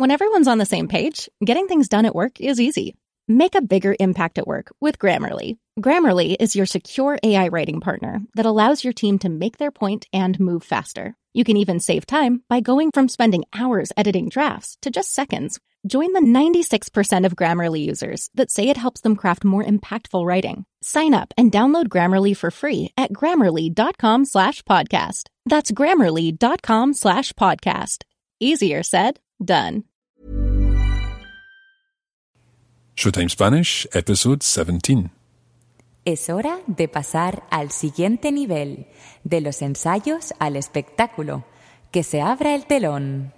When everyone's on the same page, getting things done at work is easy. Make a bigger impact at work with Grammarly. Grammarly is your secure AI writing partner that allows your team to make their point and move faster. You can even save time by going from spending hours editing drafts to just seconds. Join the 96% of Grammarly users that say it helps them craft more impactful writing. Sign up and download Grammarly for free at grammarly.com/podcast. That's grammarly.com/podcast. Easier said, done. Showtime Spanish, Episode 17. Es hora de pasar al siguiente nivel, de los ensayos al espectáculo. Que se abra el telón.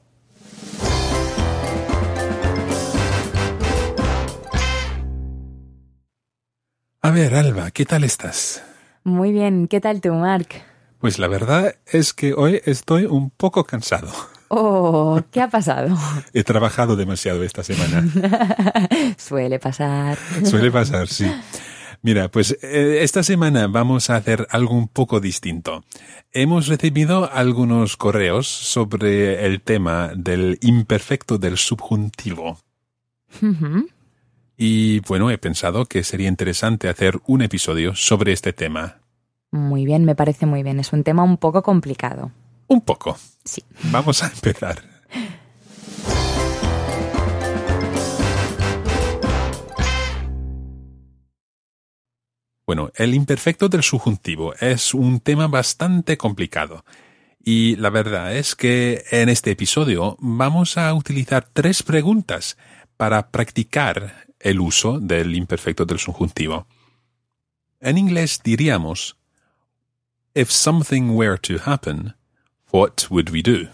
A ver, Alba, ¿qué tal estás? Muy bien, ¿qué tal tú, Marc? Pues la verdad es que hoy estoy un poco cansado. Oh, ¿qué ha pasado? He trabajado demasiado esta semana. Suele pasar. Suele pasar, sí. Mira, pues esta semana vamos a hacer algo un poco distinto. Hemos recibido algunos correos sobre el tema del imperfecto del subjuntivo. Uh-huh. Y bueno, he pensado que sería interesante hacer un episodio sobre este tema. Muy bien, me parece muy bien. Es un tema un poco complicado. Un poco. Sí. Vamos a empezar. Bueno, el imperfecto del subjuntivo es un tema bastante complicado. Y la verdad es que en este episodio vamos a utilizar 3 preguntas para practicar el uso del imperfecto del subjuntivo. En inglés diríamos, if something were to happen, what would we do?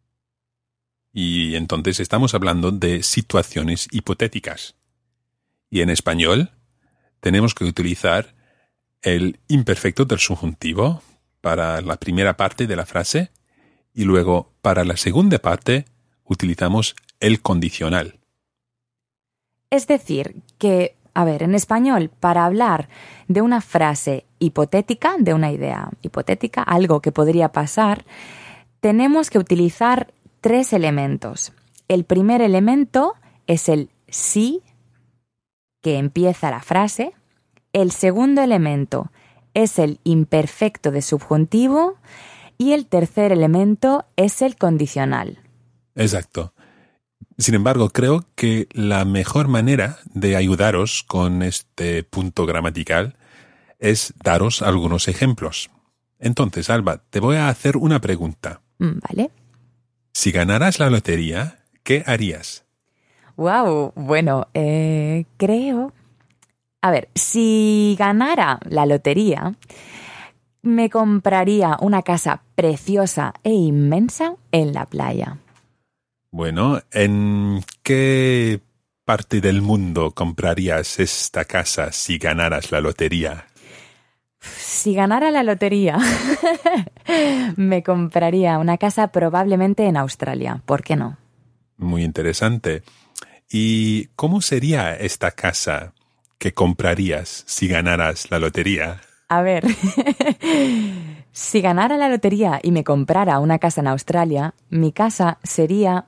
Y entonces estamos hablando de situaciones hipotéticas. Y en español tenemos que utilizar el imperfecto del subjuntivo para la primera parte de la frase y luego para la segunda parte utilizamos el condicional. Es decir, que, en español, para hablar de una frase hipotética, de una idea hipotética, algo que podría pasar, tenemos que utilizar 3 elementos. El primer elemento es el sí, que empieza la frase. El segundo elemento es el imperfecto de subjuntivo y el tercer elemento es el condicional. Exacto. Sin embargo, creo que la mejor manera de ayudaros con este punto gramatical es daros algunos ejemplos. Entonces, Alba, te voy a hacer una pregunta. Vale. Si ganaras la lotería, ¿qué harías? Wow, bueno, creo... si ganara la lotería, me compraría una casa preciosa e inmensa en la playa. Bueno, ¿en qué parte del mundo comprarías esta casa si ganaras la lotería? Si ganara la lotería, me compraría una casa probablemente en Australia. ¿Por qué no? Muy interesante. ¿Y cómo sería esta casa que comprarías si ganaras la lotería? Si ganara la lotería y me comprara una casa en Australia, mi casa sería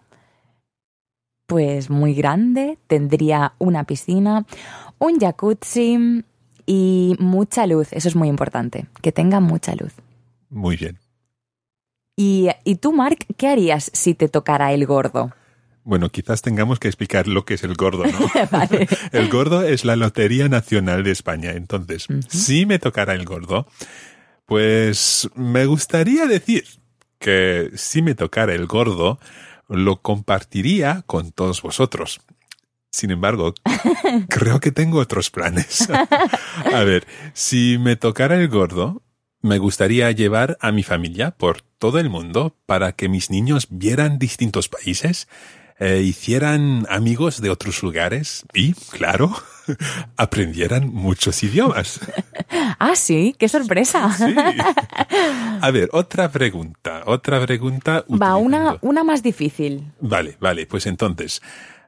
muy grande, tendría una piscina, un jacuzzi y mucha luz. Eso es muy importante, que tenga mucha luz. Muy bien. ¿Y tú, Marc, qué harías si te tocara el gordo? Bueno, quizás tengamos que explicar lo que es el gordo, ¿no? Vale. El gordo es la Lotería Nacional de España. Entonces, si me tocara el gordo, pues me gustaría decir que si me tocara el gordo, lo compartiría con todos vosotros. Sin embargo, creo que tengo otros planes. A ver, si me tocara el gordo, me gustaría llevar a mi familia por todo el mundo para que mis niños vieran distintos países, hicieran amigos de otros lugares y, claro, aprendieran muchos idiomas. Ah, sí, qué sorpresa. Sí. A ver, otra pregunta. Va, una más difícil. Vale, pues entonces,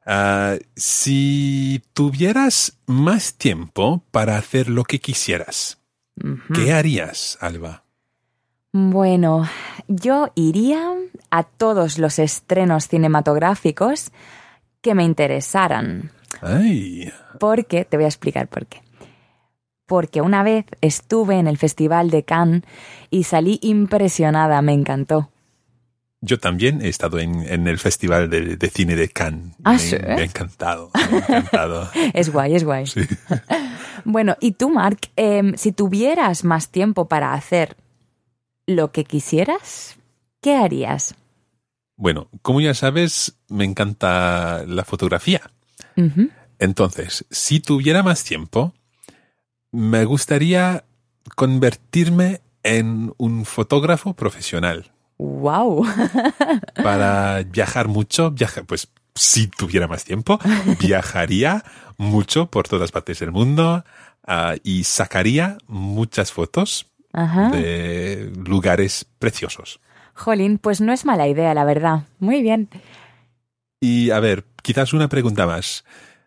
si tuvieras más tiempo para hacer lo que quisieras, ¿qué harías, Alba? Bueno, yo iría a todos los estrenos cinematográficos que me interesaran. ¡Ay! Porque, te voy a explicar por qué. Porque una vez estuve en el Festival de Cannes y salí impresionada, me encantó. Yo también he estado en el Festival de Cine de Cannes. ¿Ah, sí? Me ha encantado, me ha encantado. Es guay, es guay. Sí. Bueno, y tú, Marc, si tuvieras más tiempo para hacer lo que quisieras, ¿qué harías? Bueno, como ya sabes, me encanta la fotografía. Ujú. Entonces, si tuviera más tiempo, me gustaría convertirme en un fotógrafo profesional. ¡Wow! Para viajar mucho, pues si tuviera más tiempo, viajaría mucho por todas partes del mundo y sacaría muchas fotos Ajá. de lugares preciosos. Jolín, pues no es mala idea, la verdad. Muy bien. Y a ver, quizás una pregunta más.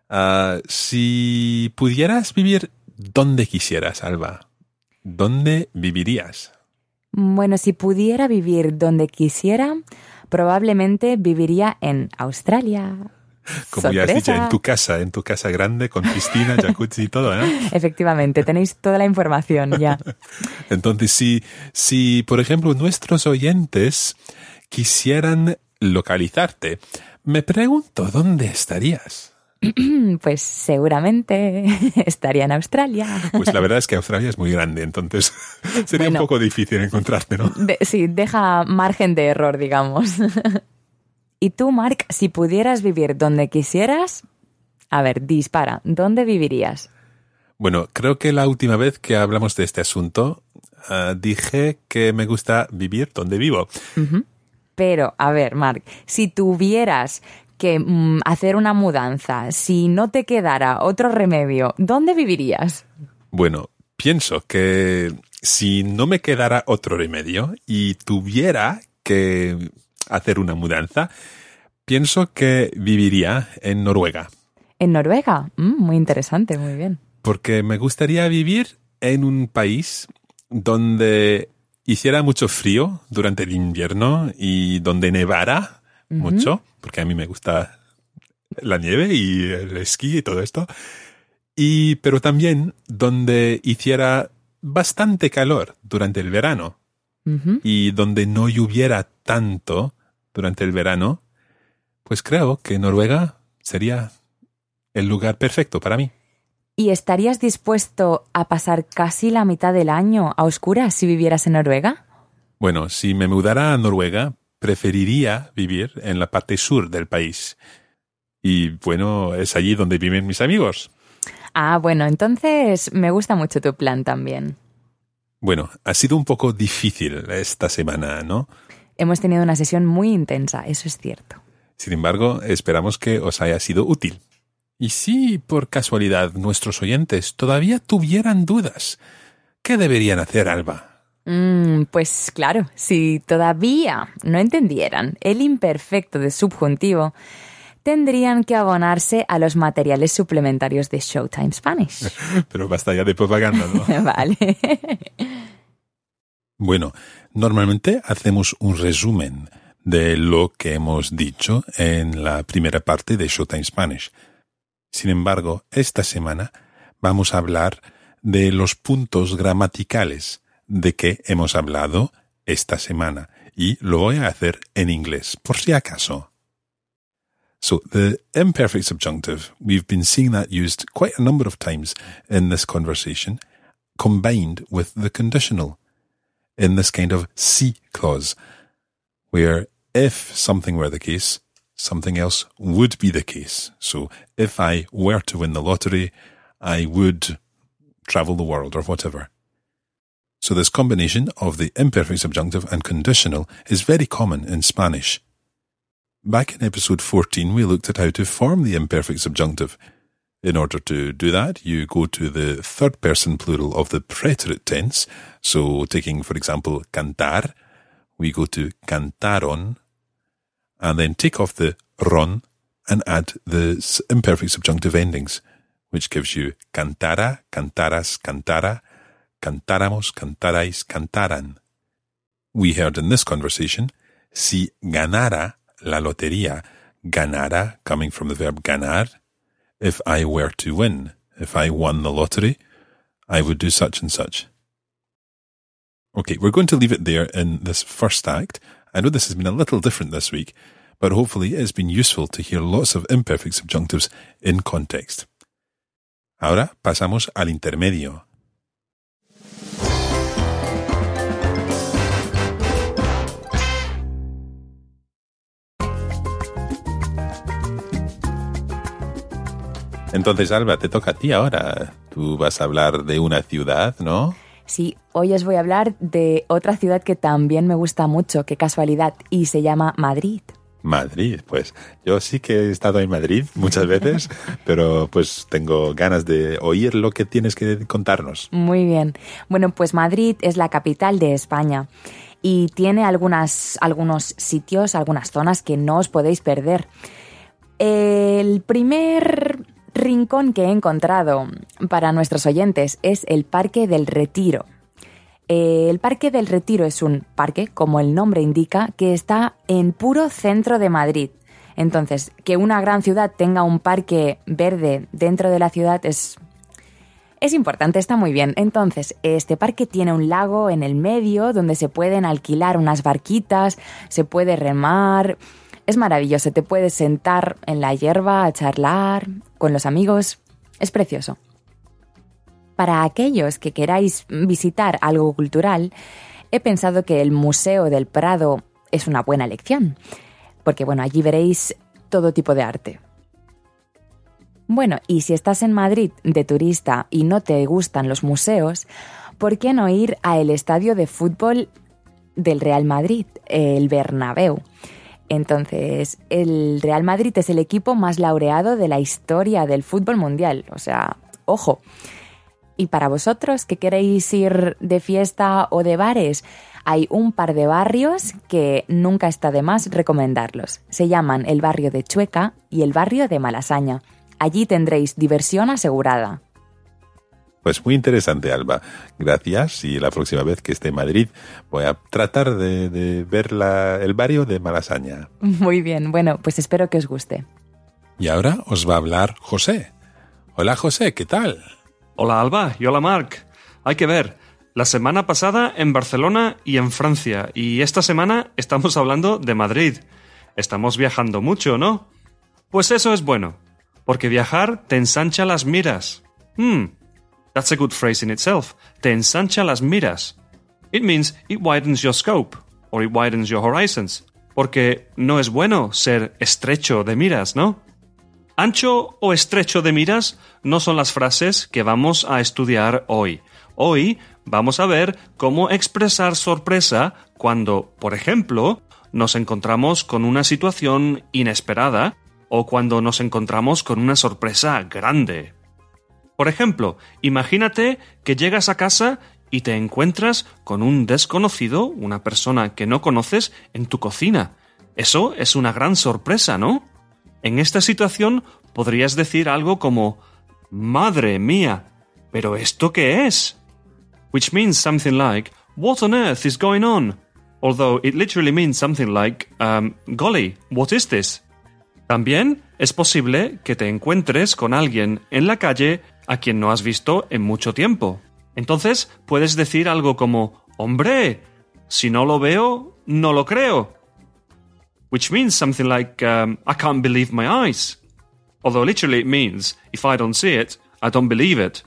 Si pudieras vivir donde quisieras, Alba, ¿dónde vivirías? Bueno, si pudiera vivir donde quisiera, probablemente viviría en Australia. Como ya has dicho, ¡Sorpresa! en tu casa grande, con piscina, jacuzzi y todo, ¿eh? Efectivamente, tenéis toda la información ya. Entonces, si, por ejemplo, nuestros oyentes quisieran localizarte, me pregunto, ¿dónde estarías? Pues seguramente estaría en Australia. Pues la verdad es que Australia es muy grande, entonces sería un poco difícil encontrarte, ¿no? Sí, deja margen de error, digamos. Y tú, Marc, si pudieras vivir donde quisieras, a ver, dispara, ¿dónde vivirías? Bueno, creo que la última vez que hablamos de este asunto, dije que me gusta vivir donde vivo. Uh-huh. Pero, a ver, Marc, si tuvieras que hacer una mudanza, si no te quedara otro remedio, ¿dónde vivirías? Bueno, pienso que si no me quedara otro remedio y tuviera que hacer una mudanza, pienso que viviría en Noruega. ¿En Noruega? Muy interesante, muy bien. Porque me gustaría vivir en un país donde hiciera mucho frío durante el invierno y donde nevara mucho, porque a mí me gusta la nieve y el esquí y todo esto. Pero también donde hiciera bastante calor durante el verano y donde no lloviera tanto durante el verano, pues creo que Noruega sería el lugar perfecto para mí. ¿Y estarías dispuesto a pasar casi la mitad del año a oscuras si vivieras en Noruega? Bueno, si me mudara a Noruega, preferiría vivir en la parte sur del país. Y bueno, es allí donde viven mis amigos. Ah, bueno, entonces me gusta mucho tu plan también. Bueno, ha sido un poco difícil esta semana, ¿no? Hemos tenido una sesión muy intensa, eso es cierto. Sin embargo, esperamos que os haya sido útil. Y si, por casualidad, nuestros oyentes todavía tuvieran dudas, ¿qué deberían hacer, Alba? Pues claro, si todavía no entendieran el imperfecto de subjuntivo, tendrían que abonarse a los materiales suplementarios de Showtime Spanish. Pero basta ya de propaganda, ¿no? Vale. Bueno, normalmente hacemos un resumen de lo que hemos dicho en la primera parte de Showtime Spanish. Sin embargo, esta semana vamos a hablar de los puntos gramaticales de que hemos hablado esta semana y lo voy a hacer en inglés, por si acaso. So, the imperfect subjunctive, we've been seeing that used quite a number of times in this conversation, combined with the conditional, in this kind of si clause, where if something were the case, something else would be the case. So, if I were to win the lottery, I would travel the world or whatever. So this combination of the imperfect subjunctive and conditional is very common in Spanish. Back in episode 14, we looked at how to form the imperfect subjunctive. In order to do that, you go to the third person plural of the preterite tense. So taking, for example, cantar, we go to cantaron, and then take off the ron and add the imperfect subjunctive endings, which gives you cantara, cantaras, cantara, cantáramos, cantarais, cantaran. We heard in this conversation, si ganara la lotería, ganara coming from the verb ganar. If I were to win, if I won the lottery, I would do such and such. Okay, we're going to leave it there in this first act. I know this has been a little different this week, but hopefully it's been useful to hear lots of imperfect subjunctives in context. Ahora pasamos al intermedio. Entonces, Alba, te toca a ti ahora. Tú vas a hablar de una ciudad, ¿no? Sí, hoy os voy a hablar de otra ciudad que también me gusta mucho, qué casualidad, y se llama Madrid. Madrid, pues yo sí que he estado en Madrid muchas veces, pero pues tengo ganas de oír lo que tienes que contarnos. Muy bien. Bueno, pues Madrid es la capital de España y tiene algunos sitios, algunas zonas que no os podéis perder. El primer rincón que he encontrado para nuestros oyentes es el Parque del Retiro. El Parque del Retiro es un parque, como el nombre indica, que está en puro centro de Madrid. Entonces, que una gran ciudad tenga un parque verde dentro de la ciudad es importante, está muy bien. Entonces, este parque tiene un lago en el medio donde se pueden alquilar unas barquitas, se puede remar. Es maravilloso, te puedes sentar en la hierba a charlar con los amigos. Es precioso. Para aquellos que queráis visitar algo cultural, he pensado que el Museo del Prado es una buena elección, porque bueno, allí veréis todo tipo de arte. Bueno, y si estás en Madrid de turista y no te gustan los museos, ¿por qué no ir al estadio de fútbol del Real Madrid, el Bernabéu? Entonces, el Real Madrid es el equipo más laureado de la historia del fútbol mundial, o sea, ojo. Y para vosotros que queréis ir de fiesta o de bares, hay un par de barrios que nunca está de más recomendarlos. Se llaman el barrio de Chueca y el barrio de Malasaña. Allí tendréis diversión asegurada. Pues muy interesante, Alba. Gracias. Y la próxima vez que esté en Madrid voy a tratar de ver el barrio de Malasaña. Muy bien. Bueno, pues espero que os guste. Y ahora os va a hablar José. Hola, José, ¿qué tal? Hola Alba y hola Marc. Hay que ver, la semana pasada en Barcelona y en Francia, y esta semana estamos hablando de Madrid. Estamos viajando mucho, ¿no? Pues eso es bueno, porque viajar te ensancha las miras. That's a good phrase in itself. Te ensancha las miras. It means it widens your scope, or it widens your horizons. Porque no es bueno ser estrecho de miras, ¿no? Ancho o estrecho de miras no son las frases que vamos a estudiar hoy. Hoy vamos a ver cómo expresar sorpresa cuando, por ejemplo, nos encontramos con una situación inesperada o cuando nos encontramos con una sorpresa grande. Por ejemplo, imagínate que llegas a casa y te encuentras con un desconocido, una persona que no conoces, en tu cocina. Eso es una gran sorpresa, ¿no? En esta situación podrías decir algo como «Madre mía, ¿pero esto qué es?» Which means something like «What on earth is going on?» Although it literally means something like «Golly, what is this?» También es posible que te encuentres con alguien en la calle a quien no has visto en mucho tiempo. Entonces puedes decir algo como «Hombre, si no lo veo, no lo creo». Which means something like, I can't believe my eyes. Although literally it means, if I don't see it, I don't believe it.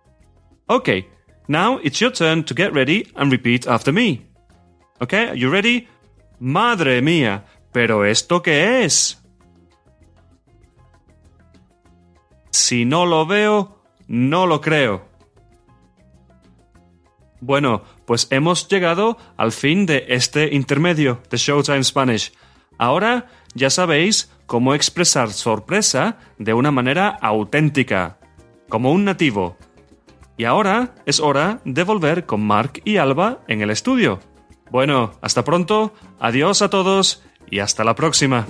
Okay, now it's your turn to get ready and repeat after me. Okay, are you ready? Madre mía, ¿pero esto qué es? Si no lo veo, no lo creo. Bueno, pues hemos llegado al fin de este intermedio de Showtime Spanish. Ahora ya sabéis cómo expresar sorpresa de una manera auténtica, como un nativo. Y ahora es hora de volver con Marc y Alba en el estudio. Bueno, hasta pronto, adiós a todos y hasta la próxima.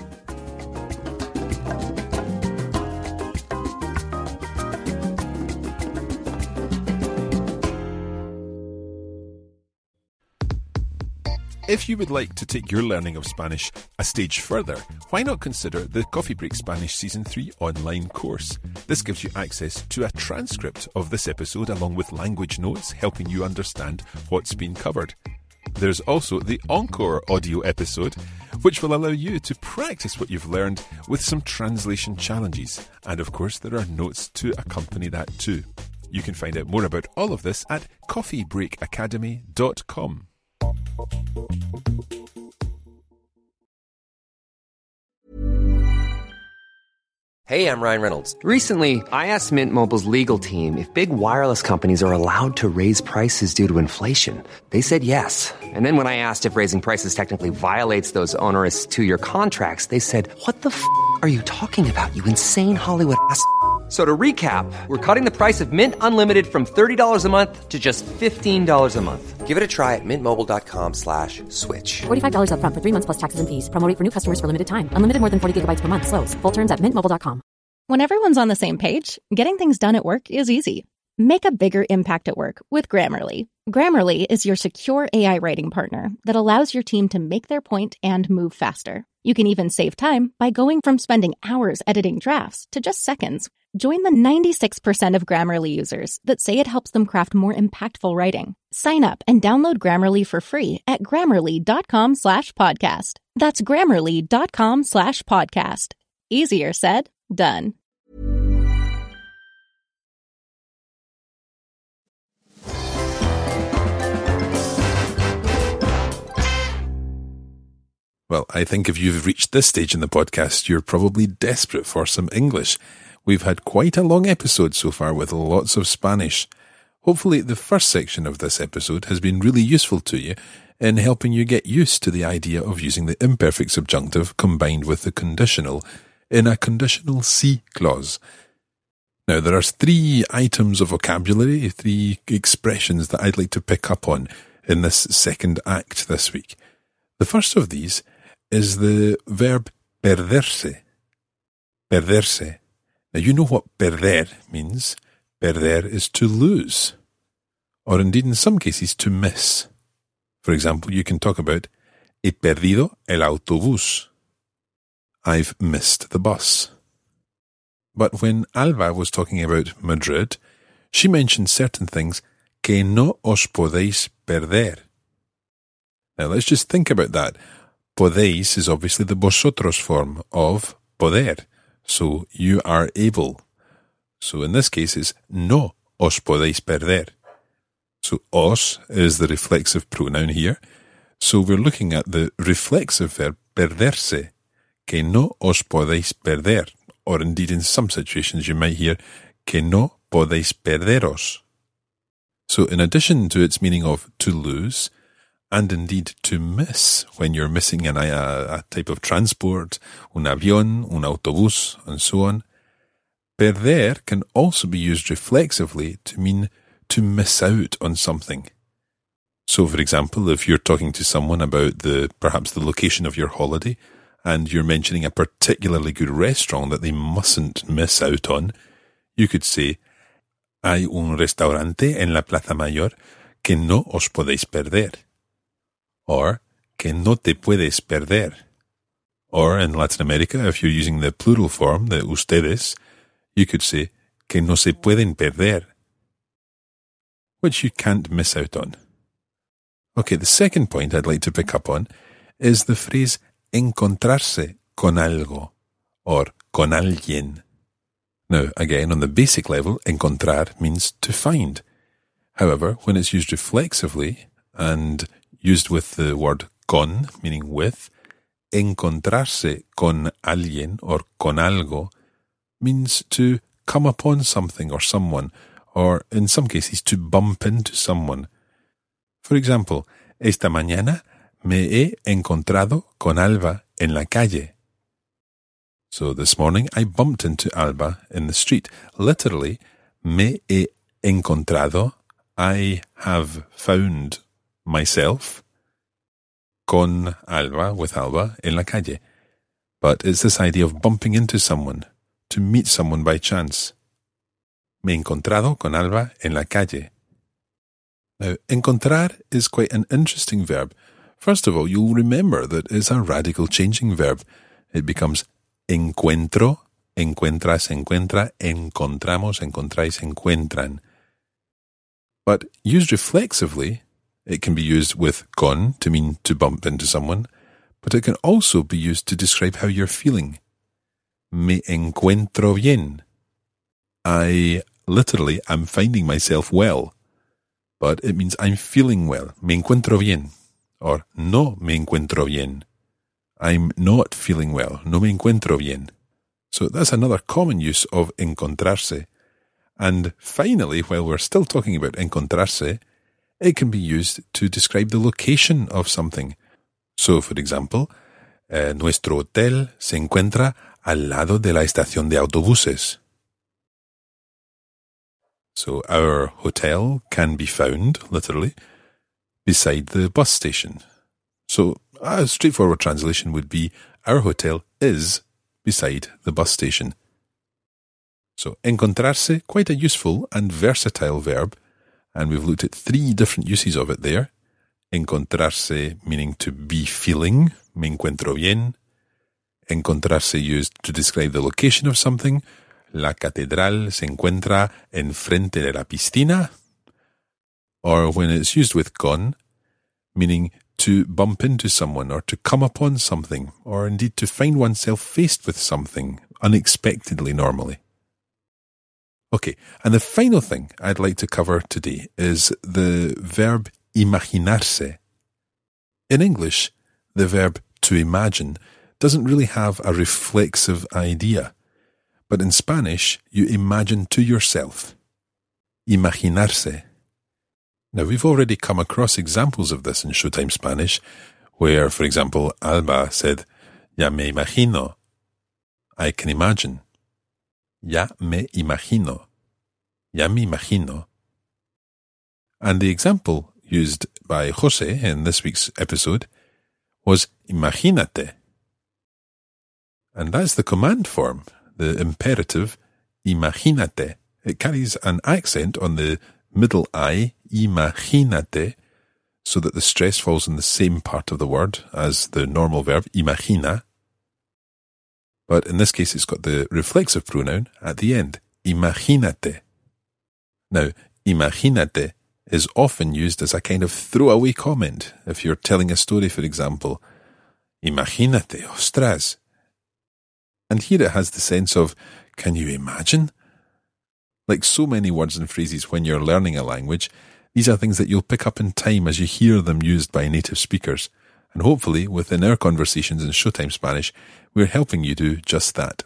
If you would like to take your learning of Spanish a stage further, why not consider the Coffee Break Spanish Season 3 online course? This gives you access to a transcript of this episode along with language notes helping you understand what's been covered. There's also the Encore audio episode, which will allow you to practice what you've learned with some translation challenges. And of course, there are notes to accompany that too. You can find out more about all of this at coffeebreakacademy.com. Hey, I'm Ryan Reynolds. Recently, I asked Mint Mobile's legal team if big wireless companies are allowed to raise prices due to inflation. They said yes. And then when I asked if raising prices technically violates those onerous 2-year contracts, they said, "What the f*** are you talking about, you insane Hollywood ass?" So to recap, we're cutting the price of Mint Unlimited from $30 a month to just $15 a month. Give it a try at mintmobile.com/switch. $45 up front for 3 months plus taxes and fees. Promo rate for new customers for limited time. Unlimited more than 40 gigabytes per month. Slows full terms at mintmobile.com. When everyone's on the same page, getting things done at work is easy. Make a bigger impact at work with Grammarly. Grammarly is your secure AI writing partner that allows your team to make their point and move faster. You can even save time by going from spending hours editing drafts to just seconds. Join the 96% of Grammarly users that say it helps them craft more impactful writing. Sign up and download Grammarly for free at grammarly.com/podcast. That's grammarly.com/podcast. Easier said, done. Well, I think if you've reached this stage in the podcast, you're probably desperate for some English. We've had quite a long episode so far with lots of Spanish. Hopefully the first section of this episode has been really useful to you in helping you get used to the idea of using the imperfect subjunctive combined with the conditional in a conditional C clause. Now, there are 3 items of vocabulary, 3 expressions that I'd like to pick up on in this second act this week. The first of these is the verb perderse. Perderse. Now, you know what perder means. Perder is to lose, or indeed in some cases to miss. For example, you can talk about he perdido el autobús. I've missed the bus. But when Alba was talking about Madrid, she mentioned certain things que no os podéis perder. Now, let's just think about that. Podéis is obviously the vosotros form of poder. So, you are able. So, in this case, it's no os podéis perder. So, os is the reflexive pronoun here. So, we're looking at the reflexive verb perderse, que no os podéis perder. Or indeed, in some situations, you might hear que no podéis perderos. So, in addition to its meaning of to lose, and indeed to miss when you're missing a type of transport, un avión, un autobús, and so on. Perder can also be used reflexively to mean to miss out on something. So, for example, if you're talking to someone about perhaps the location of your holiday, and you're mentioning a particularly good restaurant that they mustn't miss out on, you could say, hay un restaurante en la Plaza Mayor que no os podéis perder. Or, que no te puedes perder. Or, in Latin America, if you're using the plural form, the ustedes, you could say, que no se pueden perder. Which you can't miss out on. Okay, the second point I'd like to pick up on is the phrase encontrarse con algo, or con alguien. Now, again, on the basic level, encontrar means to find. However, when it's used reflexively, and used with the word con, meaning with, encontrarse con alguien or con algo means to come upon something or someone, or in some cases to bump into someone. For example, esta mañana me he encontrado con Alba en la calle. So this morning I bumped into Alba in the street. Literally, me he encontrado, I have found myself, con Alba, with Alba, en la calle. But it's this idea of bumping into someone, to meet someone by chance. Me he encontrado con Alba en la calle. Now, encontrar is quite an interesting verb First of all, you'll remember that it's a radical changing verb. It becomes encuentro, encuentras, encuentra, encontramos, encontráis, encuentran. But used reflexively, it can be used with con to mean to bump into someone, but it can also be used to describe how you're feeling. Me encuentro bien. I literally am finding myself well, but it means I'm feeling well. Me encuentro bien. Or no me encuentro bien. I'm not feeling well. No me encuentro bien. So that's another common use of encontrarse. And finally, while we're still talking about encontrarse, it can be used to describe the location of something. So, for example, nuestro hotel se encuentra al lado de la estación de autobuses. So our hotel can be found, literally, beside the bus station. So a straightforward translation would be, our hotel is beside the bus station. So encontrarse, quite a useful and versatile verb, and we've looked at 3 different uses of it there. Encontrarse meaning to be feeling, me encuentro bien. Encontrarse used to describe the location of something. La catedral se encuentra enfrente de la piscina. Or when it's used with con, meaning to bump into someone or to come upon something, or indeed to find oneself faced with something unexpectedly normally. Okay, and the final thing I'd like to cover today is the verb imaginarse. In English, the verb to imagine doesn't really have a reflexive idea, but in Spanish, you imagine to yourself. Imaginarse. Now, we've already come across examples of this in Showtime Spanish, where, for example, Alba said, Ya me imagino. I can imagine. Ya me imagino. Ya me imagino. And the example used by Jose in this week's episode was imagínate. And that's the command form, the imperative imagínate. It carries an accent on the middle I, imagínate, so that the stress falls in the same part of the word as the normal verb, imagina. But in this case, it's got the reflexive pronoun at the end, imagínate. Now, imagínate is often used as a kind of throwaway comment. If you're telling a story, for example, imagínate, ostras. And here it has the sense of, can you imagine? Like so many words and phrases when you're learning a language, these are things that you'll pick up in time as you hear them used by native speakers. And hopefully, within our conversations in Showtime Spanish, we're helping you do just that.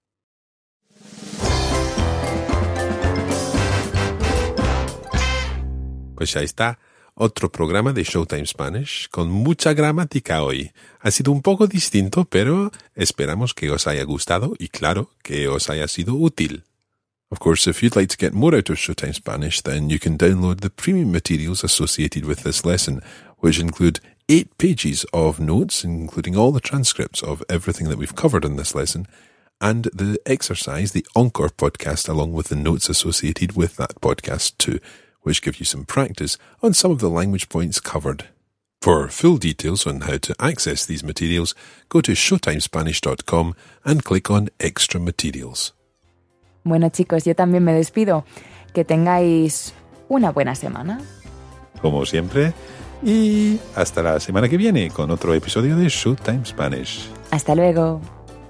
Pues ya está, otro programa de Showtime Spanish con mucha gramática hoy. Ha sido un poco distinto, pero esperamos que os haya gustado y claro, que os haya sido útil. Of course, if you'd like to get more out of Showtime Spanish, then you can download the premium materials associated with this lesson, which include 8 pages of notes, including all the transcripts of everything that we've covered in this lesson, and the exercise, the Encore podcast, along with the notes associated with that podcast too, which give you some practice on some of the language points covered. For full details on how to access these materials, go to showtimespanish.com and click on Extra Materials. Bueno, chicos, yo también me despido. Que tengáis una buena semana. Como siempre, y hasta la semana que viene con otro episodio de Showtime Spanish. Hasta luego.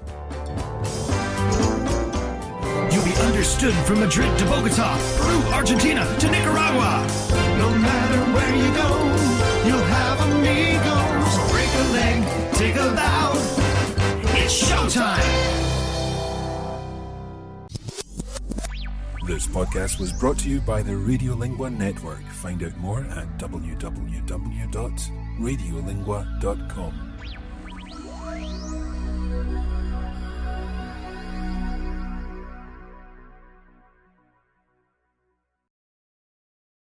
You'll be understood from Madrid to Bogota, Peru, Argentina to Nicaragua. No matter where you go, you'll have amigos. Break a leg, take a bow. It's showtime. This podcast was brought to you by the Radiolingua Network. Find out more at www.radiolingua.com.